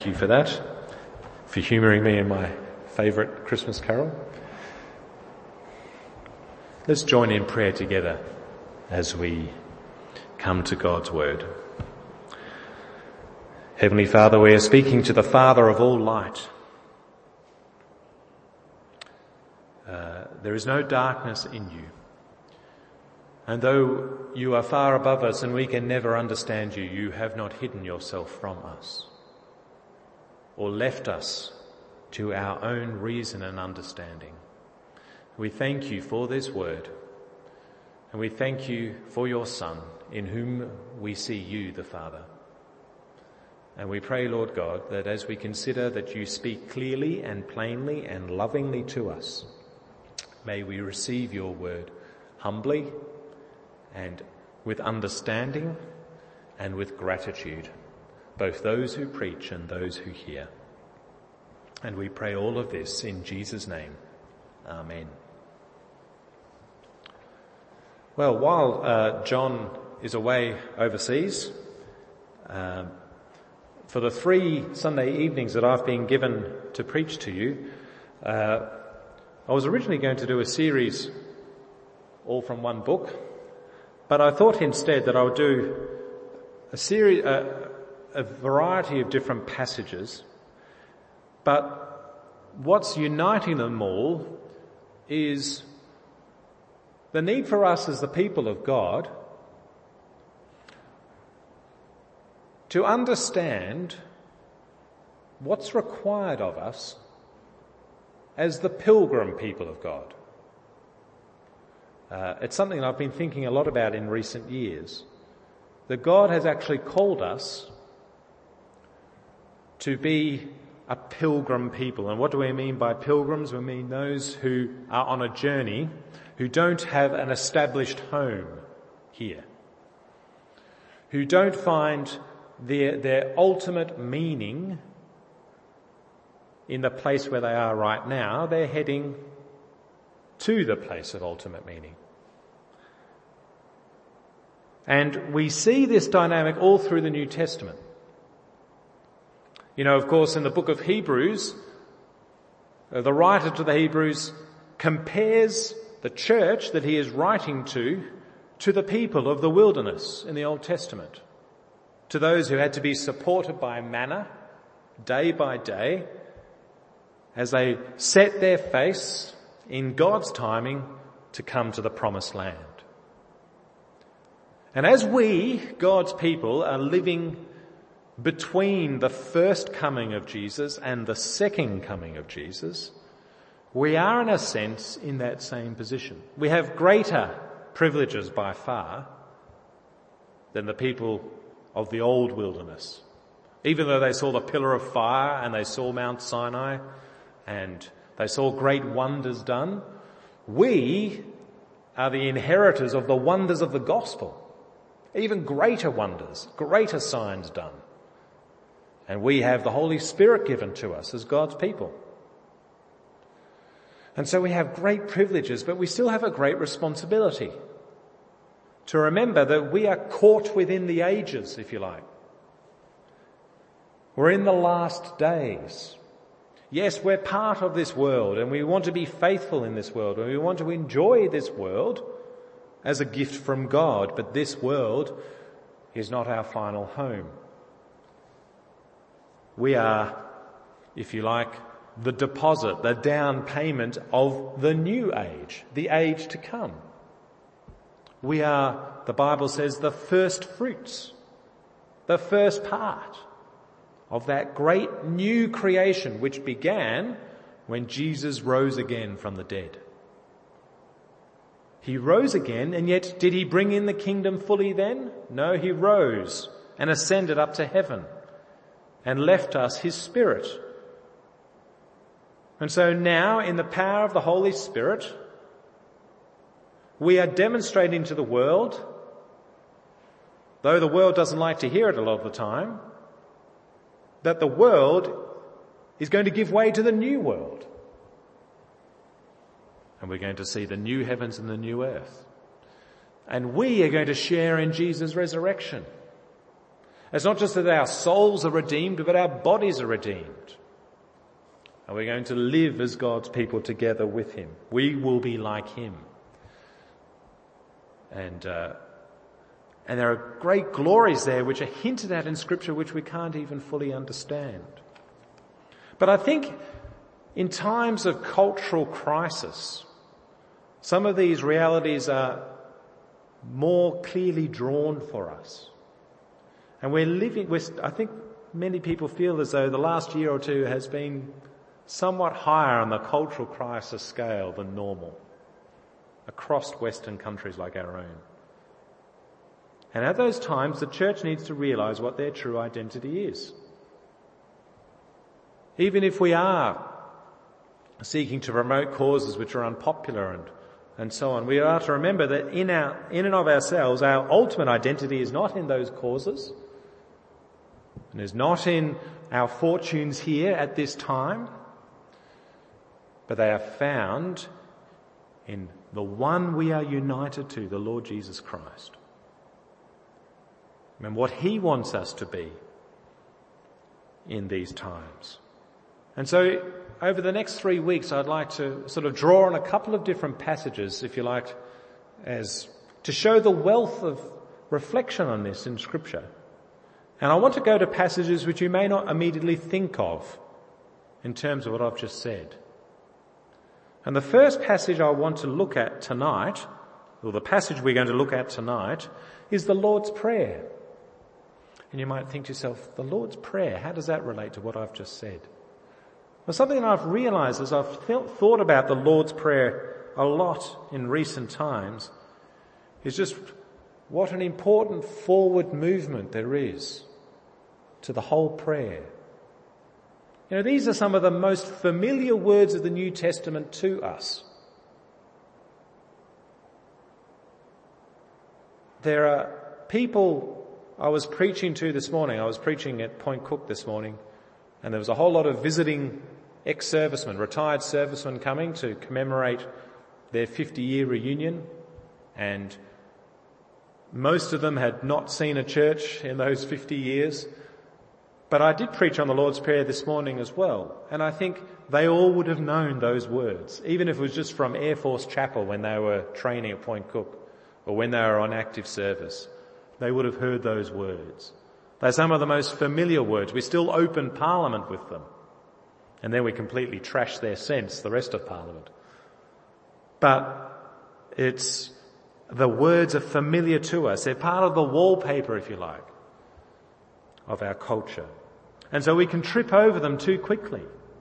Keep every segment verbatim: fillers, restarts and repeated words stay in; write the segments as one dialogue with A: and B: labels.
A: Thank you for that, for humouring me in my favourite Christmas carol. Let's join in prayer together as we come to God's word. Heavenly Father, we are speaking to the Father of all light. Uh, there is no darkness in you. And though you are far above us and we can never understand you, you have not hidden yourself from us or left us to our own reason and understanding. We thank you for this word, and we thank you for your Son, in whom we see you, the Father. And we pray, Lord God, that as we consider that you speak clearly and plainly and lovingly to us, may we receive your word humbly and with understanding and with gratitude, both those who preach and those who hear. And we pray all of this in Jesus' name. Amen. Well, while uh, John is away overseas, uh, for the three Sunday evenings that I've been given to preach to you, uh, I was originally going to do a series all from one book, but I thought instead that I would do a series, uh, a variety of different passages, but what's uniting them all is the need for us as the people of God to understand what's required of us as the pilgrim people of God. Uh, it's something I've been thinking a lot about in recent years, that God has actually called us to be a pilgrim people. And what do we mean by pilgrims? We mean those who are on a journey, who don't have an established home here, who don't find their, their ultimate meaning in the place where they are right now. They're heading to the place of ultimate meaning. And we see this dynamic all through the New Testament. You know, of course, in the book of Hebrews, the writer to the Hebrews compares the church that he is writing to to the people of the wilderness in the Old Testament, to those who had to be supported by manna day by day as they set their face in God's timing to come to the promised land. And as we, God's people, are living between the first coming of Jesus and the second coming of Jesus, we are in a sense in that same position. We have greater privileges by far than the people of the old wilderness. Even though they saw the pillar of fire and they saw Mount Sinai and they saw great wonders done, we are the inheritors of the wonders of the gospel. Even greater wonders, greater signs done. And we have the Holy Spirit given to us as God's people. And so we have great privileges, but we still have a great responsibility to remember that we are caught within the ages, if you like. We're in the last days. Yes, we're part of this world and we want to be faithful in this world and we want to enjoy this world as a gift from God, but this world is not our final home. We are, if you like, the deposit, the down payment of the new age, the age to come. We are, the Bible says, the first fruits, the first part of that great new creation which began when Jesus rose again from the dead. He rose again, and yet did he bring in the kingdom fully then? No, he rose and ascended up to heaven and left us his Spirit. And so now, in the power of the Holy Spirit, we are demonstrating to the world, though the world doesn't like to hear it a lot of the time, that the world is going to give way to the new world. And we're going to see the new heavens and the new earth. And we are going to share in Jesus' resurrection. It's not just that our souls are redeemed, but our bodies are redeemed. And we're going to live as God's people together with him. We will be like him. And uh, and there are great glories there which are hinted at in Scripture which we can't even fully understand. But I think in times of cultural crisis, some of these realities are more clearly drawn for us. And we're living, we're, I think many people feel as though the last year or two has been somewhat higher on the cultural crisis scale than normal across Western countries like our own. And at those times, the church needs to realise what their true identity is. Even if we are seeking to promote causes which are unpopular and, and so on, we are to remember that in our, in and of ourselves, our ultimate identity is not in those causes, and is not in our fortunes here at this time, but they are found in the one we are united to, the Lord Jesus Christ. And what he wants us to be in these times. And so over the next three weeks, I'd like to sort of draw on a couple of different passages, if you like, as to show the wealth of reflection on this in Scripture. And I want to go to passages which you may not immediately think of in terms of what I've just said. And the first passage I want to look at tonight, or the passage we're going to look at tonight, is the Lord's Prayer. And you might think to yourself, the Lord's Prayer, how does that relate to what I've just said? Well, something that I've realised as I've thought about the Lord's Prayer a lot in recent times is just what an important forward movement there is to the whole prayer. You know, these are some of the most familiar words of the New Testament to us. There are people I was preaching to this morning. I was preaching at Point Cook this morning, and there was a whole lot of visiting ex-servicemen, retired servicemen coming to commemorate their fifty-year reunion, and most of them had not seen a church in those fifty years. But I did preach on the Lord's Prayer this morning as well, and I think they all would have known those words, even if it was just from Air Force Chapel when they were training at Point Cook, or when they were on active service. They would have heard those words. They're some of the most familiar words. We still open Parliament with them. And then we completely trash their sense, the rest of Parliament. But it's, the words are familiar to us. They're part of the wallpaper, if you like, of our culture. And so we can trip over them too quickly.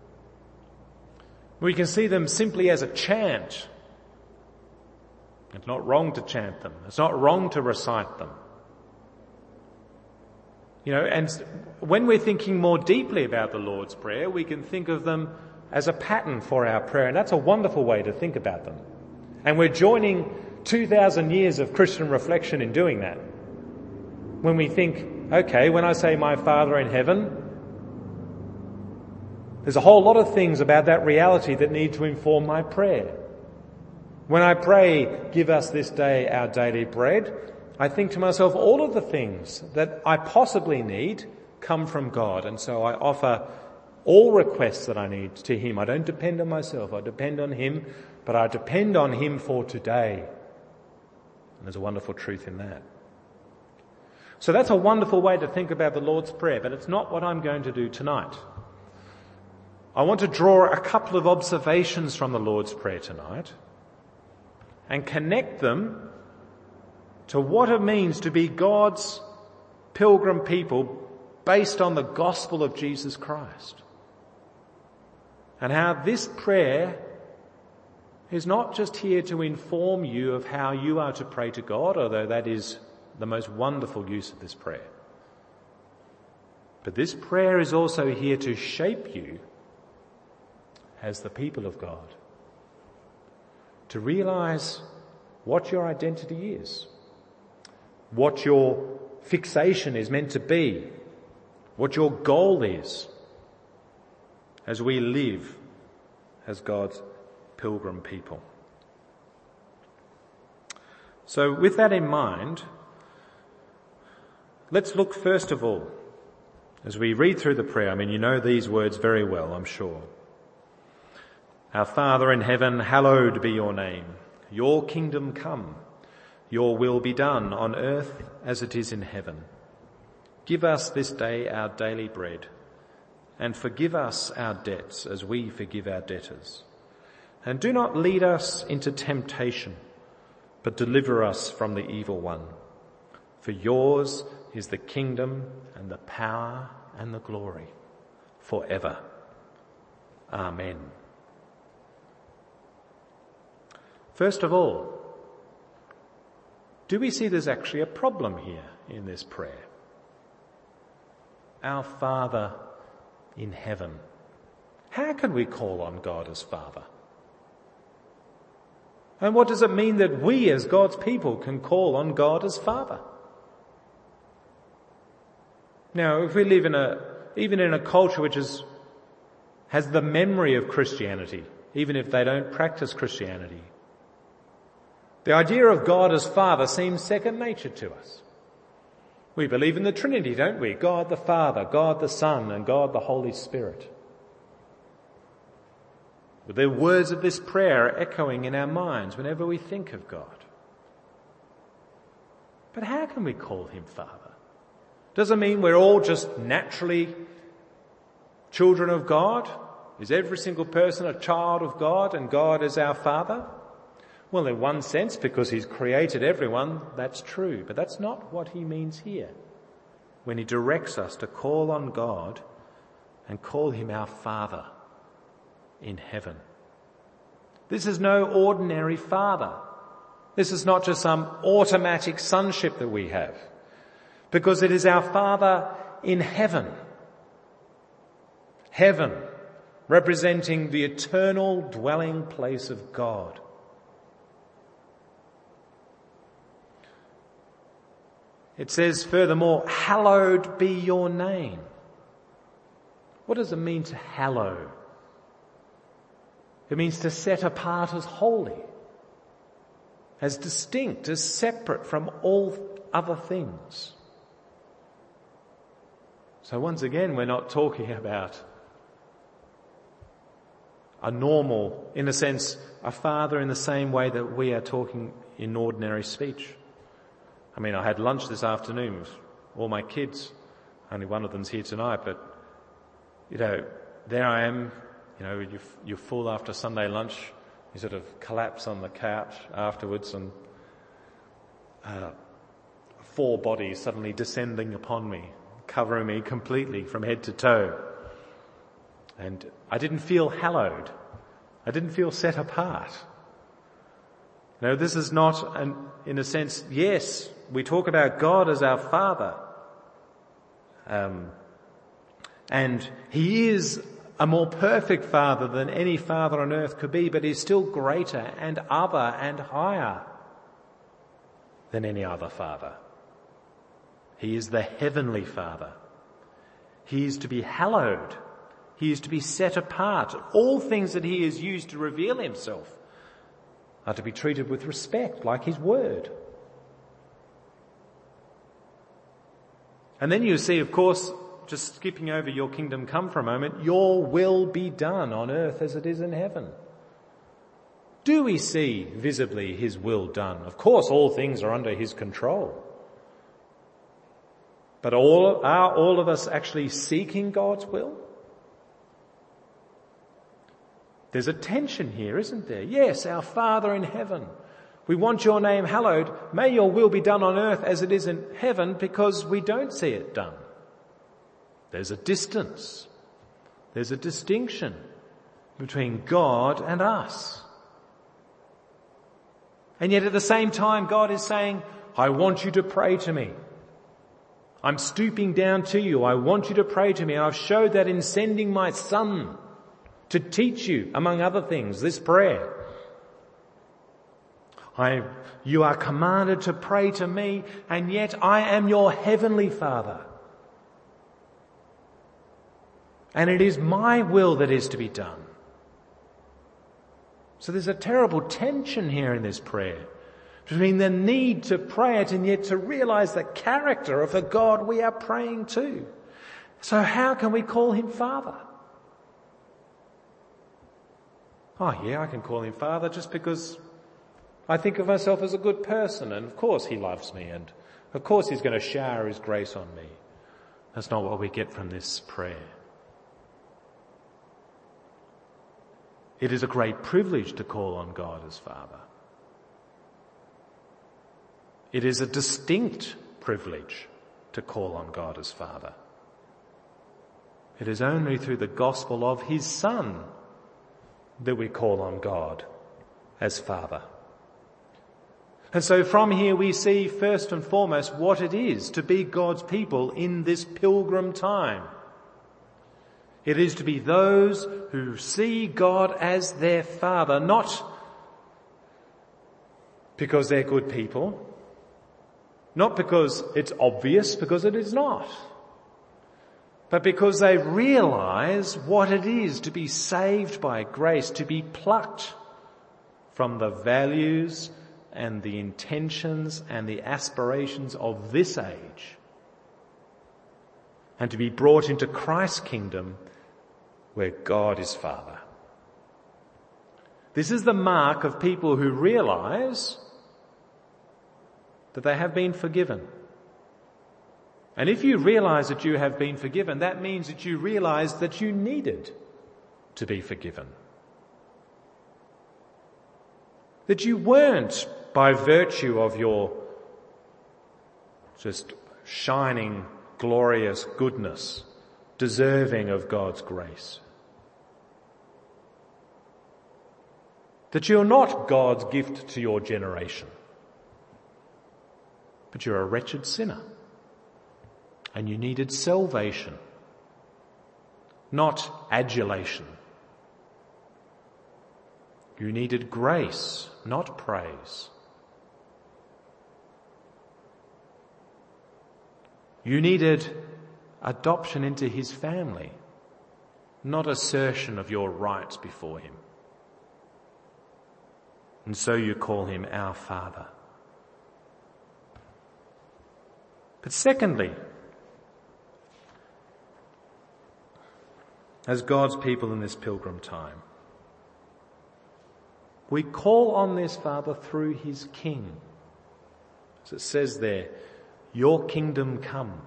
A: We can see them simply as a chant. It's not wrong to chant them. It's not wrong to recite them. You know, and when we're thinking more deeply about the Lord's Prayer, we can think of them as a pattern for our prayer, and that's a wonderful way to think about them. And we're joining two thousand years of Christian reflection in doing that. When we think, okay, when I say my Father in heaven, there's a whole lot of things about that reality that need to inform my prayer. When I pray, give us this day our daily bread, I think to myself, all of the things that I possibly need come from God. And so I offer all requests that I need to him. I don't depend on myself. I depend on him, but I depend on him for today. And there's a wonderful truth in that. So that's a wonderful way to think about the Lord's Prayer, but it's not what I'm going to do tonight. I want to draw a couple of observations from the Lord's Prayer tonight and connect them to what it means to be God's pilgrim people based on the gospel of Jesus Christ. And how this prayer is not just here to inform you of how you are to pray to God, although that is the most wonderful use of this prayer. But this prayer is also here to shape you as the people of God, to realise what your identity is, what your fixation is meant to be, what your goal is as we live as God's pilgrim people. So with that in mind, Let's look first of all, as we read through the prayer, I mean, you know these words very well, I'm sure. Our Father in heaven, hallowed be your name. Your kingdom come. Your will be done on earth as it is in heaven. Give us this day our daily bread, and forgive us our debts as we forgive our debtors. And do not lead us into temptation, but deliver us from the evil one. For yours is the kingdom and the power and the glory forever. Amen. First of all, do we see there's actually a problem here in this prayer? Our Father in heaven. How can we call on God as Father? And what does it mean that we as God's people can call on God as Father? Now, if we live in a, even in a culture which is, has the memory of Christianity, even if they don't practice Christianity, the idea of God as Father seems second nature to us. We believe in the Trinity, don't we? God the Father, God the Son, and God the Holy Spirit. The words of this prayer are echoing in our minds whenever we think of God. But how can we call him Father? Does it mean we're all just naturally children of God? Is every single person a child of God and God is our Father? Well, in one sense, because he's created everyone, that's true. But that's not what he means here when he directs us to call on God and call him our Father in heaven. This is no ordinary Father. This is not just some automatic sonship that we have, because it is our Father in heaven. Heaven, representing the eternal dwelling place of God. It says furthermore, hallowed be your name. What does it mean to hallow? It means to set apart as holy, as distinct, as separate from all other things. So once again, we're not talking about a normal, in a sense, a father in the same way that we are talking in ordinary speech. I mean, I had lunch this afternoon with all my kids. Only one of them's here tonight, but, you know, there I am, you know, you're, you're full after Sunday lunch. You sort of collapse on the couch afterwards, and uh, four bodies suddenly descending upon me, covering me completely from head to toe. And I didn't feel hallowed. I didn't feel set apart. No, this is not, an, in a sense, yes, we talk about God as our Father. Um, and he is a more perfect Father than any father on earth could be, but he's still greater and other and higher than any other father. He is the heavenly Father. He is to be hallowed. He is to be set apart. All things that he has used to reveal himself are to be treated with respect, like his word. And then you see, of course, just skipping over your kingdom come for a moment, your will be done on earth as it is in heaven. Do we see visibly his will done? Of course, all things are under his control. But all, are all of us actually seeking God's will? There's a tension here, isn't there? Yes, our Father in heaven. We want your name hallowed. May your will be done on earth as it is in heaven, because we don't see it done. There's a distance. There's a distinction between God and us. And yet at the same time, God is saying, I want you to pray to me. I'm stooping down to you. I want you to pray to me. And I've showed that in sending my Son to teach you, among other things, this prayer. I, you are commanded to pray to me, and yet I am your heavenly Father. And it is my will that is to be done. So there's a terrible tension here in this prayer, between the need to pray it and yet to realize the character of the God we are praying to. So how can we call him Father? Oh yeah, I can call him Father just because I think of myself as a good person, and of course he loves me, and of course he's going to shower his grace on me. That's not what we get from this prayer. It is a great privilege to call on God as Father. It is a distinct privilege to call on God as Father. It is only through the gospel of his Son that we call on God as Father. And so from here we see first and foremost what it is to be God's people in this pilgrim time. It is to be those who see God as their Father, not because they're good people, not because it's obvious, because it is not, but because they realize what it is to be saved by grace, to be plucked from the values and the intentions and the aspirations of this age, and to be brought into Christ's kingdom where God is Father. This is the mark of people who realize that they have been forgiven. And if you realize that you have been forgiven, that means that you realize that you needed to be forgiven. That you weren't, by virtue of your just shining, glorious goodness, deserving of God's grace. That you're not God's gift to your generation, but you're a wretched sinner and you needed salvation, not adulation. You needed grace, not praise. You needed adoption into his family, not assertion of your rights before him. And so you call him our Father. But secondly, as God's people in this pilgrim time, we call on this Father through his King. As it says there, your kingdom come.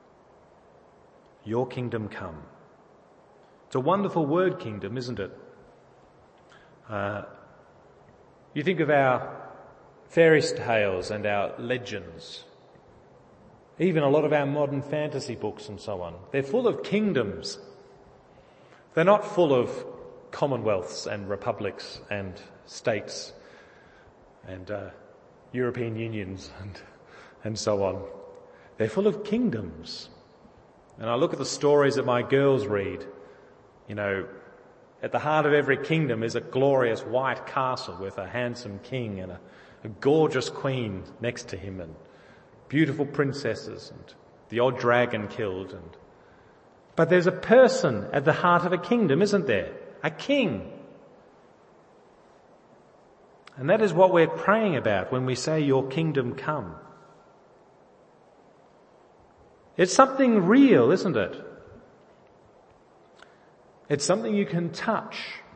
A: Your kingdom come. It's a wonderful word, kingdom, isn't it? Uh, you think of our fairy tales and our legends, even a lot of our modern fantasy books and so on. They're full of kingdoms. They're not full of commonwealths and republics and states and uh, European unions and, and so on. They're full of kingdoms. And I look at the stories that my girls read. You know, at the heart of every kingdom is a glorious white castle with a handsome king and a, a gorgeous queen next to him and beautiful princesses and the odd dragon killed. And But there's a person at the heart of a kingdom, isn't there? A king. And that is what we're praying about when we say your kingdom come. It's something real, isn't it? It's something you can touch.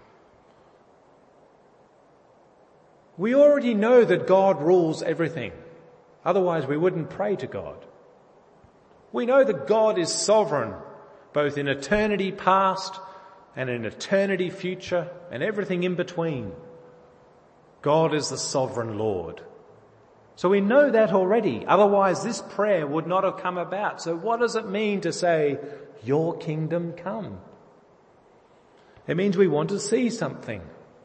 A: We already know that God rules everything. Otherwise we wouldn't pray to God. We know that God is sovereign, both in eternity past and in eternity future and everything in between. God is the sovereign Lord. So we know that already. Otherwise this prayer would not have come about. So what does it mean to say, your kingdom come? It means we want to see something.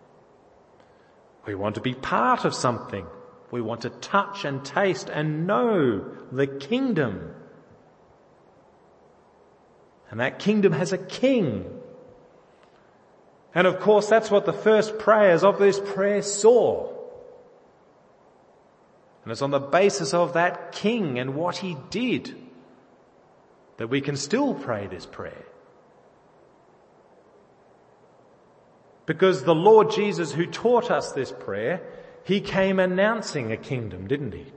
A: We want to be part of something. We want to touch and taste and know the kingdom. And that kingdom has a king. And of course that's what the first prayers of this prayer saw. And it's on the basis of that king and what he did that we can still pray this prayer. Because the Lord Jesus, who taught us this prayer, he came announcing a kingdom, didn't he?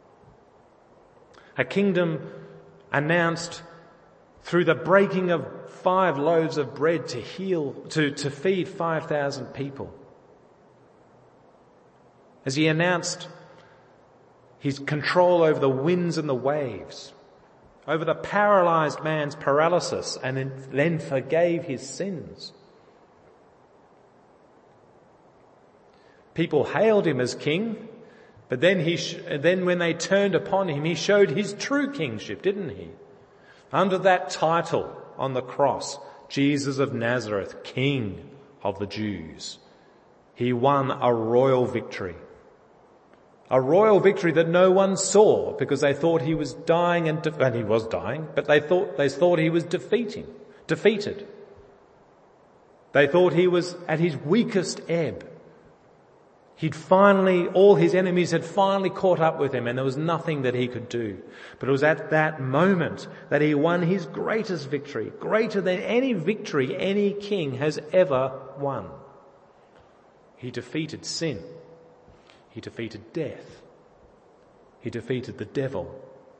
A: A kingdom announced through the breaking of five loaves of bread to heal, to, to feed five thousand people. As he announced his control over the winds and the waves, over the paralyzed man's paralysis, and then, then forgave his sins. People hailed him as king, but then he, sh- then when they turned upon him, he showed his true kingship, didn't he? Under that title on the cross, Jesus of Nazareth, King of the Jews, he won a royal victory. A royal victory that no one saw because they thought he was dying and, de- and he was dying, but they thought, they thought he was defeating, defeated. They thought he was at his weakest ebb. He'd finally, all his enemies had finally caught up with him and there was nothing that he could do. But it was at that moment that he won his greatest victory, greater than any victory any king has ever won. He defeated sin. He defeated death. He defeated the devil.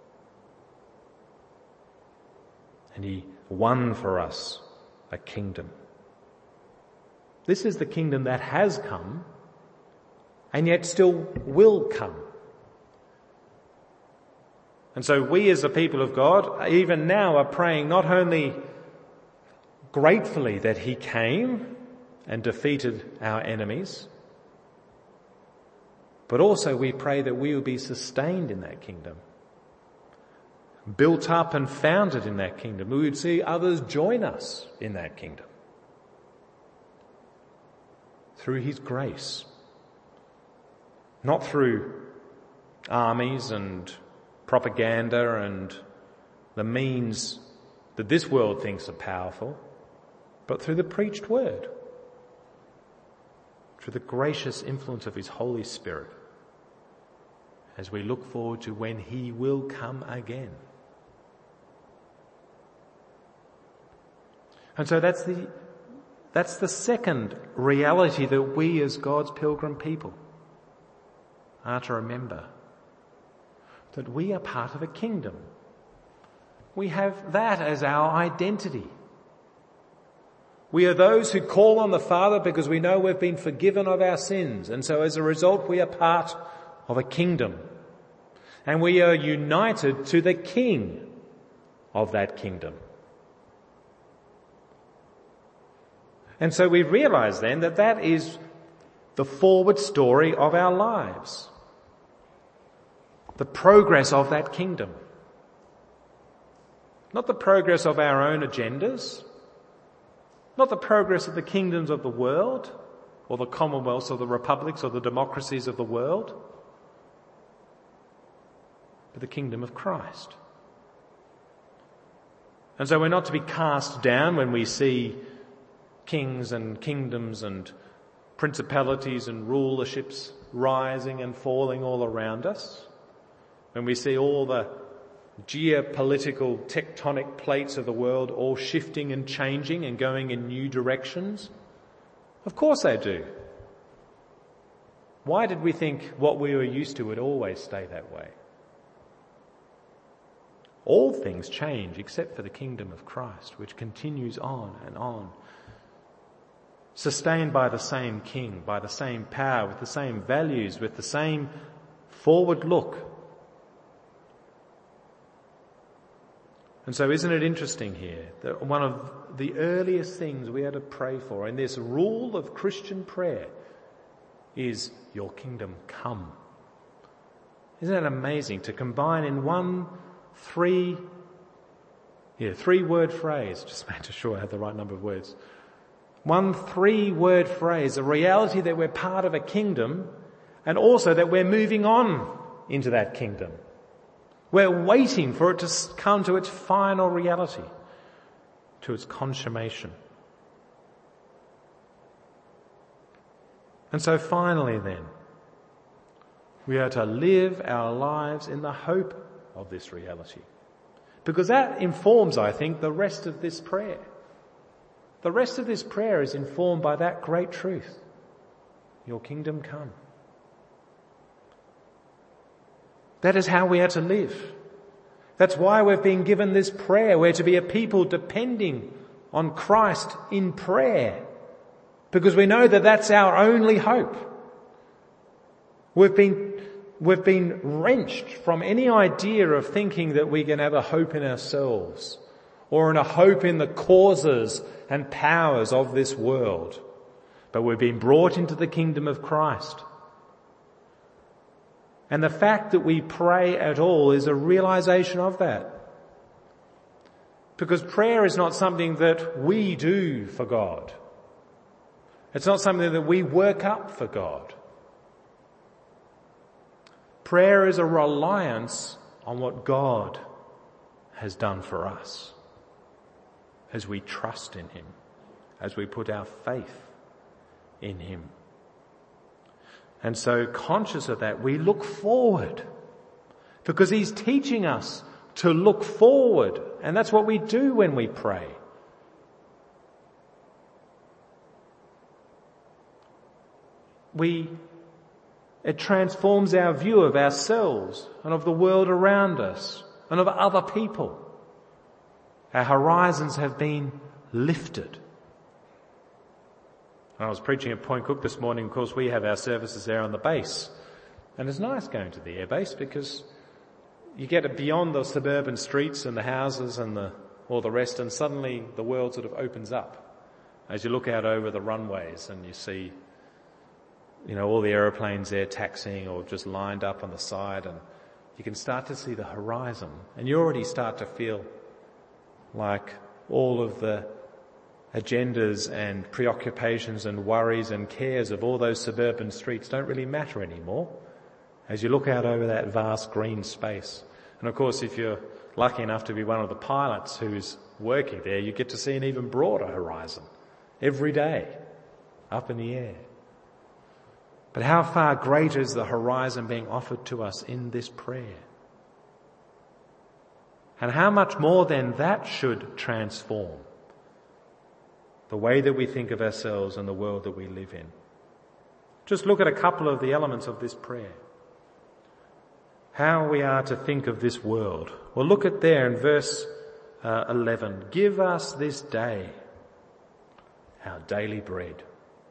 A: And he won for us a kingdom. This is the kingdom that has come and yet still will come. And so we as the people of God, even now, are praying not only gratefully that he came and defeated our enemies, but also we pray that we will be sustained in that kingdom, built up and founded in that kingdom. We would see others join us in that kingdom through his grace. Not through armies and propaganda and the means that this world thinks are powerful, but through the preached word, through the gracious influence of his Holy Spirit, as we look forward to when he will come again. And so that's the, that's the second reality that we as God's pilgrim people are to remember, that we are part of a kingdom. We have that as our identity. We are those who call on the Father because we know we've been forgiven of our sins, and so as a result we are part of a kingdom. And we are united to the King of that kingdom. And so we realize then that that is the forward story of our lives. The progress of that kingdom. Not the progress of our own agendas. Not the progress of the kingdoms of the world, or the commonwealths or the republics or the democracies of the world, but the kingdom of Christ. And so we're not to be cast down when we see kings and kingdoms and principalities and rulerships rising and falling all around us. When we see all the geopolitical tectonic plates of the world all shifting and changing and going in new directions. Of course they do. Why did we think what we were used to would always stay that way? All things change except for the kingdom of Christ, which continues on and on, sustained by the same king, by the same power, with the same values, with the same forward look. And so isn't it interesting here that one of the earliest things we are to pray for in this rule of Christian prayer is your kingdom come. Isn't it amazing to combine in one three, yeah, three word phrase, just make sure I have the right number of words, one three word phrase, the reality that we're part of a kingdom and also that we're moving on into that kingdom. We're waiting for it to come to its final reality, to its consummation. And so finally then, we are to live our lives in the hope of this reality. Because that informs, I think, the rest of this prayer. The rest of this prayer is informed by that great truth. Your kingdom come. That is how we are to live. That's why we've been given this prayer. We're to be a people depending on Christ in prayer, because we know that that's our only hope. We've been, we've been wrenched from any idea of thinking that we can have a hope in ourselves or in a hope in the causes and powers of this world. But we've been brought into the kingdom of Christ. And the fact that we pray at all is a realization of that. Because prayer is not something that we do for God. It's not something that we work up for God. Prayer is a reliance on what God has done for us, as we trust in Him, as we put our faith in Him. And so, conscious of that, we look forward, because He's teaching us to look forward. And that's what we do when we pray. We, it transforms our view of ourselves and of the world around us and of other people. Our horizons have been lifted. I was preaching at Point Cook this morning. Of course, we have our services there on the base. And it's nice going to the air base, because you get beyond the suburban streets and the houses and the, all the rest, and suddenly the world sort of opens up as you look out over the runways and you see, you know, all the aeroplanes there taxiing or just lined up on the side, and you can start to see the horizon, and you already start to feel like all of the agendas and preoccupations and worries and cares of all those suburban streets don't really matter anymore as you look out over that vast green space. And of course, if you're lucky enough to be one of the pilots who's working there, you get to see an even broader horizon every day up in the air. But how far greater is the horizon being offered to us in this prayer? And how much more then that should transform the way that we think of ourselves and the world that we live in. Just look at a couple of the elements of this prayer. How we are to think of this world. Well, look at there in verse uh, eleven. Give us this day our daily bread.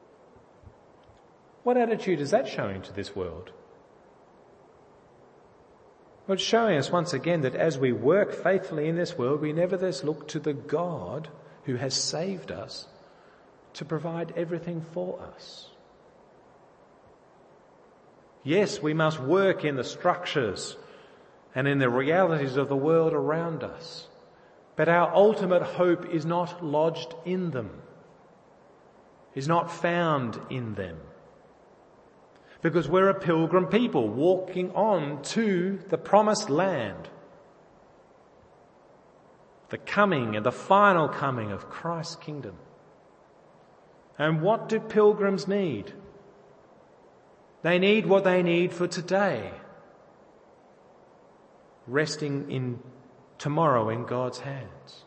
A: What attitude is that showing to this world? Well, it's showing us once again that as we work faithfully in this world, we nevertheless look to the God who has saved us to provide everything for us. Yes, we must work in the structures and in the realities of the world around us, but our ultimate hope is not lodged in them, is not found in them. Because we're a pilgrim people walking on to the promised land, the coming and the final coming of Christ's kingdom. And what do pilgrims need? They need what they need for today, resting in tomorrow in God's hands.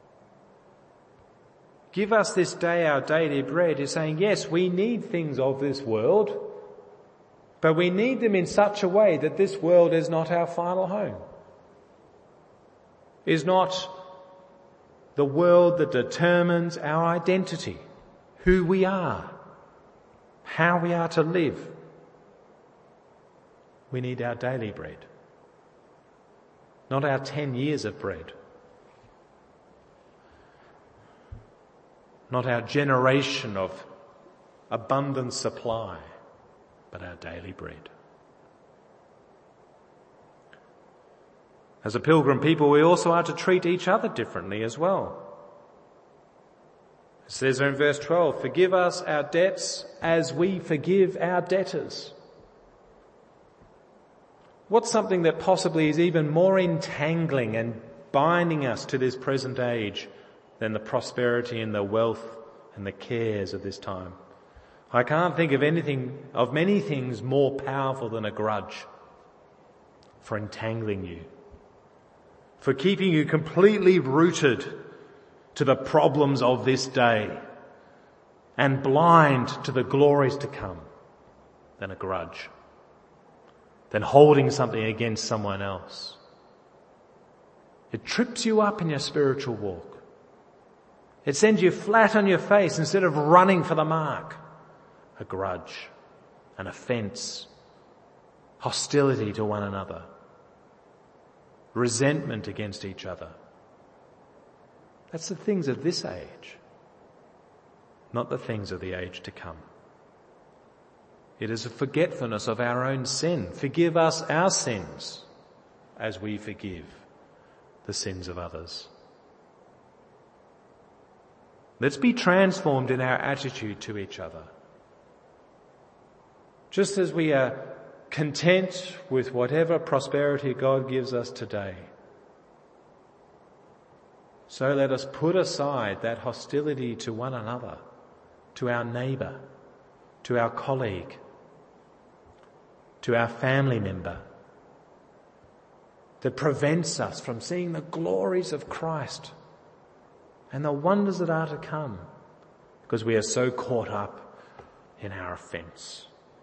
A: Give us this day our daily bread is saying, yes, we need things of this world, but we need them in such a way that this world is not our final home, is not the world that determines our identity, who we are, how we are to live. We need our daily bread, not our ten years of bread, not our generation of abundant supply, but our daily bread. As a pilgrim people, we also are to treat each other differently as well. It says in verse twelve, forgive us our debts as we forgive our debtors. What's something that possibly is even more entangling and binding us to this present age than the prosperity and the wealth and the cares of this time? I can't think of anything, of many things more powerful than a grudge for entangling you, for keeping you completely rooted to the problems of this day and blind to the glories to come than a grudge. than holding something against someone else. It trips you up in your spiritual walk. It sends you flat on your face instead of running for the mark. A grudge, an offence, hostility to one another, resentment against each other. That's the things of this age, not the things of the age to come. It is a forgetfulness of our own sin. Forgive us our sins as we forgive the sins of others. Let's be transformed in our attitude to each other. Just as we are content with whatever prosperity God gives us today, so let us put aside that hostility to one another, to our neighbour, to our colleague, to our family member, that prevents us from seeing the glories of Christ and the wonders that are to come, because we are so caught up in our offence.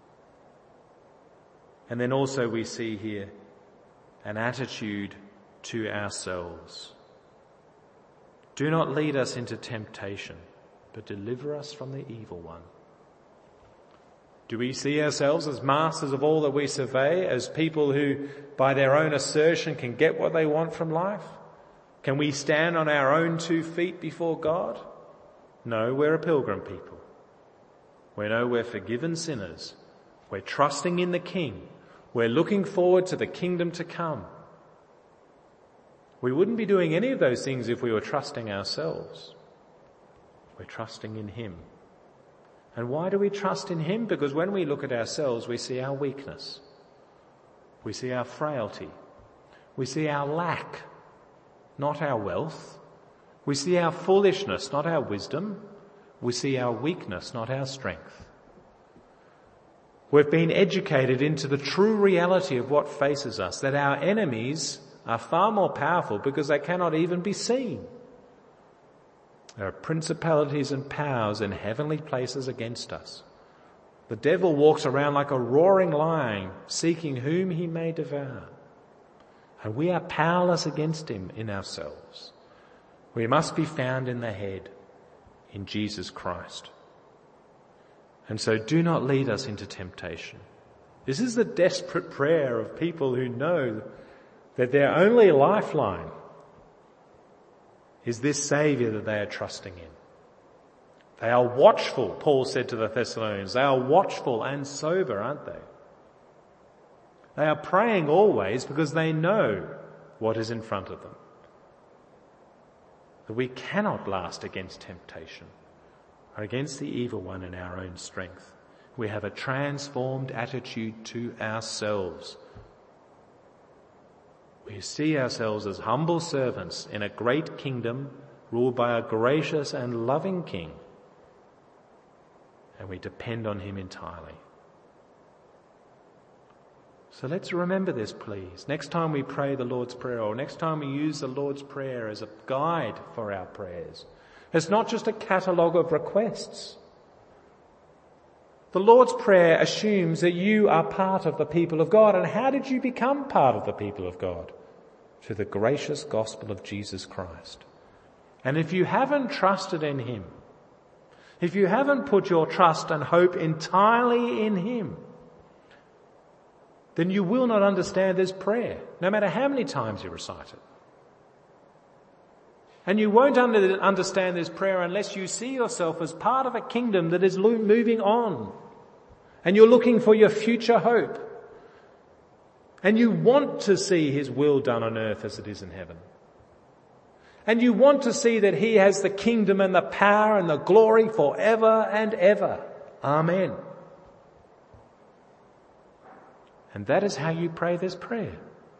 A: And then also we see here an attitude to ourselves. Do not lead us into temptation, but deliver us from the evil one. Do we see ourselves as masters of all that we survey, as people who, by their own assertion, can get what they want from life? Can we stand on our own two feet before God? No, we're a pilgrim people. We know we're forgiven sinners. We're trusting in the King. We're looking forward to the kingdom to come. We wouldn't be doing any of those things if we were trusting ourselves. We're trusting in Him. And why do we trust in Him? Because when we look at ourselves, we see our weakness. We see our frailty. We see our lack, not our wealth. We see our foolishness, not our wisdom. We see our weakness, not our strength. We've been educated into the true reality of what faces us, that our enemies are far more powerful because they cannot even be seen. There are principalities and powers in heavenly places against us. The devil walks around like a roaring lion, seeking whom he may devour. And we are powerless against him in ourselves. We must be found in the head, in Jesus Christ. And so do not lead us into temptation. This is the desperate prayer of people who know that their only lifeline is this Saviour that they are trusting in. They are watchful, Paul said to the Thessalonians. They are watchful and sober, aren't they? They are praying always because they know what is in front of them. That we cannot last against temptation or against the evil one in our own strength. We have a transformed attitude to ourselves. We see ourselves as humble servants in a great kingdom ruled by a gracious and loving King. And we depend on Him entirely. So let's remember this, please. Next time we pray the Lord's Prayer, or next time we use the Lord's Prayer as a guide for our prayers, it's not just a catalogue of requests. The Lord's Prayer assumes that you are part of the people of God. And how did you become part of the people of God? Through the gracious gospel of Jesus Christ. And if you haven't trusted in Him, if you haven't put your trust and hope entirely in Him, then you will not understand this prayer, no matter how many times you recite it. And you won't under, understand this prayer unless you see yourself as part of a kingdom that is lo- moving on. And you're looking for your future hope. And you want to see His will done on earth as it is in heaven. And you want to see that He has the kingdom and the power and the glory forever and ever. Amen. And that is how you pray this prayer.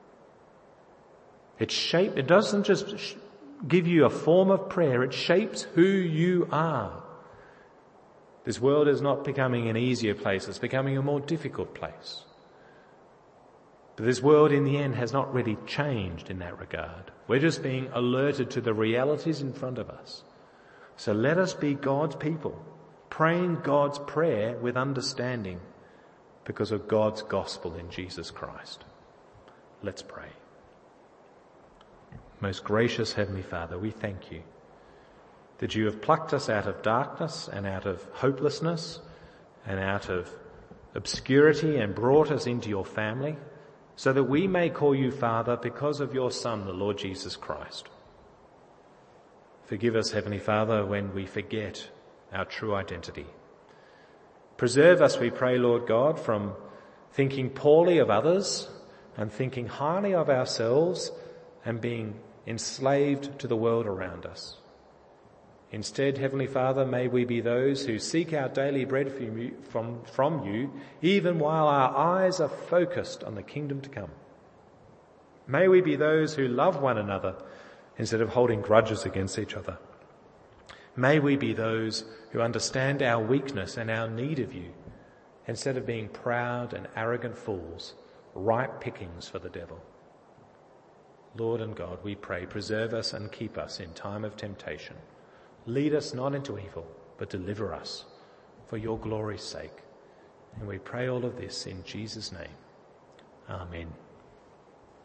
A: It shape, it doesn't just sh- give you a form of prayer, it shapes who you are. This world is not becoming an easier place, it's becoming a more difficult place. But this world in the end has not really changed in that regard. We're just being alerted to the realities in front of us. So let us be God's people, praying God's prayer with understanding, because of God's gospel in Jesus Christ. Let's pray. Most gracious Heavenly Father, we thank you that you have plucked us out of darkness and out of hopelessness and out of obscurity and brought us into your family so that we may call you Father because of your Son, the Lord Jesus Christ. Forgive us, Heavenly Father, when we forget our true identity. Preserve us, we pray, Lord God, from thinking poorly of others and thinking highly of ourselves and being enslaved to the world around us. Instead, Heavenly Father, may we be those who seek our daily bread from you, from, from you, even while our eyes are focused on the kingdom to come. May we be those who love one another instead of holding grudges against each other. May we be those who understand our weakness and our need of you, instead of being proud and arrogant fools, ripe pickings for the devil. Lord and God, we pray, preserve us and keep us in time of temptation. Lead us not into evil, but deliver us for your glory's sake. And we pray all of this in Jesus' name. Amen.